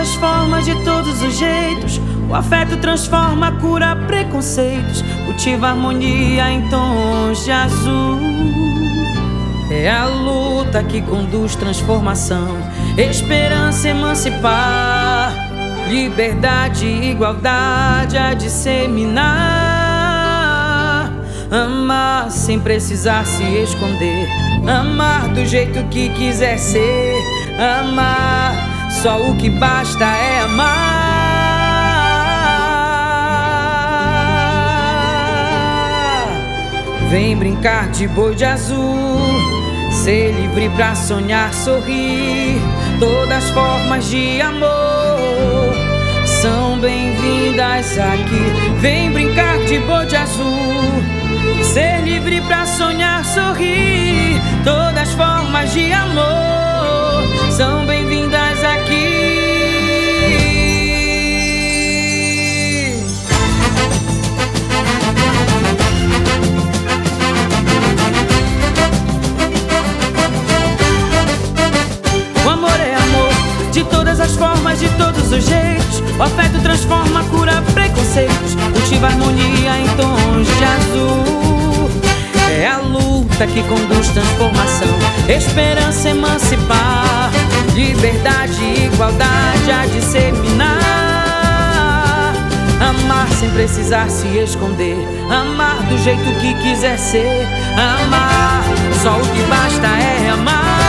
as formas, de todos os jeitos. O afeto transforma, cura preconceitos, cultiva harmonia em tons de azul. É a luta que conduz transformação, esperança emancipar, liberdade e igualdade a disseminar. Amar sem precisar se esconder, amar do jeito que quiser ser, amar, só o que basta é amar. Vem brincar de boi de azul, ser livre pra sonhar, sorrir. Todas as formas de amor são bem-vindas aqui. Vem brincar de boi de azul, ser livre pra sonhar, sorrir. Todas as formas de amor são bem-vindas aqui. O amor é amor, de todas as formas, de todos os jeitos. O afeto transforma, cura preconceitos, cultiva harmonia em tons de azul. É a luta que conduz transformação, esperança emancipar, liberdade e igualdade a disseminar. Amar sem precisar se esconder, amar do jeito que quiser ser, amar, só o que basta é amar.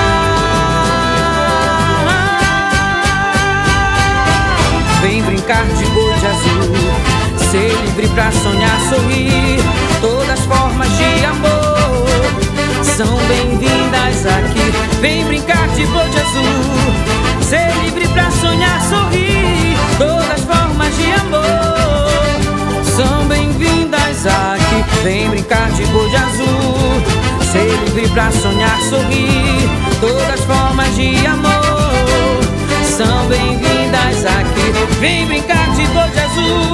Vem brincar de boi de azul, ser livre pra sonhar, sorrir. Todas as formas de amor são bem-vindas aqui. Vem brincar de boi de azul, ser livre pra sonhar, sorrir. Todas as formas de amor são bem-vindas aqui. Vem brincar de boi de azul, ser livre pra sonhar, sorrir. Todas as formas de amor são bem-vindas aqui. Vem brincar de boi de azul,